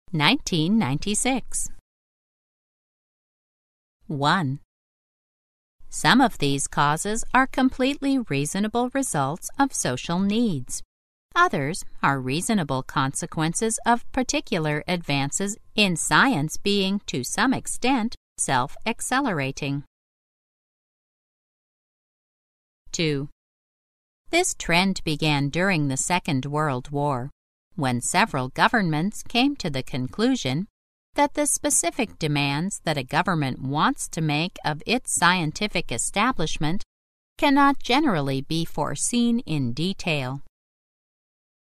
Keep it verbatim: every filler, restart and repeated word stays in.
nineteen ninety-six. one. Some of these causes are completely reasonable results of social needs. Others are reasonable consequences of particular advances in science being, to some extent, self-accelerating. two. This trend began during the Second World War, when several governments came to the conclusion that the specific demands that a government wants to make of its scientific establishment cannot generally be foreseen in detail.